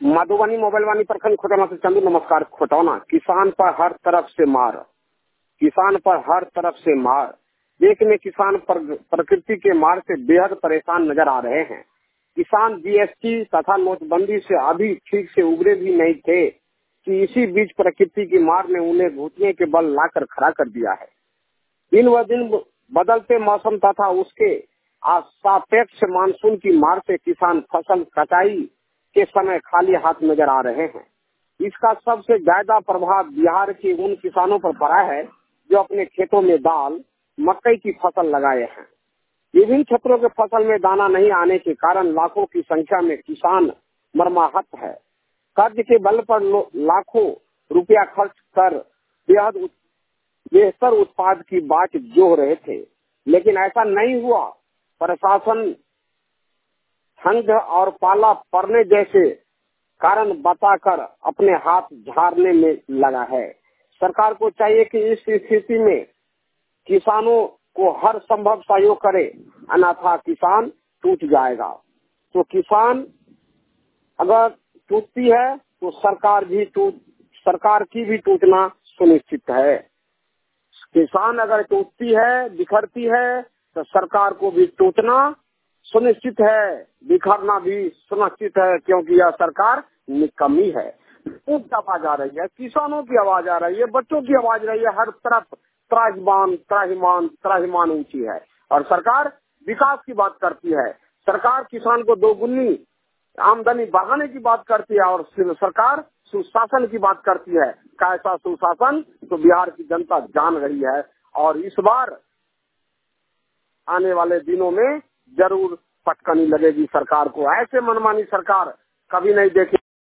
Madhubani mobile वानी प्रखंड खोटौना से चंदू। नमस्कार। खोटौना किसान पर हर तरफ से मार, किसान पर हर तरफ से मार। देश में किसान प्रकृति के मार से बेहद परेशान नजर आ रहे हैं। किसान जीएसटी तथा नोटबंदी से अभी ठीक से उबरे भी नहीं थे कि इसी बीच प्रकृति की मार ने उन्हें घुटने के बल लाकर खड़ा कर दिया है। दिन व दिन बदलते मौसम तथा उसके सापेक्ष मानसून की मार से किसान फसल कटाई के समय खाली हाथ नजर आ रहे हैं। इसका सबसे ज्यादा प्रभाव बिहार के उन किसानों पर पड़ा है जो अपने खेतों में दाल मकई की फसल लगाए हैं। विभिन्न क्षेत्रों के फसल में दाना नहीं आने के कारण लाखों की संख्या में किसान मर्माहत है। कर्ज के बल पर लाखों रुपया खर्च कर बेहतर उत्पाद की बात जोह रहे थे, लेकिन ऐसा नहीं हुआ। प्रशासन ठंड और पाला पड़ने जैसे कारण बताकर अपने हाथ झाड़ने में लगा है। सरकार को चाहिए कि इस स्थिति में किसानों को हर संभव सहयोग करे, अन्यथा किसान टूट जाएगा। तो किसान अगर टूटती है तो सरकार की भी टूटना सुनिश्चित है। किसान अगर टूटती है, बिखरती है, तो सरकार को भी टूटना सुनिश्चित है, बिखरना भी सुनिश्चित है, क्योंकि यह सरकार निकम्मी है। लोगों की आवाज आ रही है, किसानों की आवाज आ रही है, बच्चों की आवाज आ रही है, हर तरफ त्राहिमाम त्राहिमाम त्राहिमाम ऊंची है। और सरकार विकास की बात करती है, सरकार किसान को दोगुनी आमदनी बढ़ाने की बात करती है, और सरकार सुशासन की बात करती है। कैसा सुशासन तो बिहार की जनता जान रही है, और इस बार आने वाले दिनों में जरूर फटकनी लगेगी सरकार को। ऐसे मनमानी सरकार कभी नहीं देखी।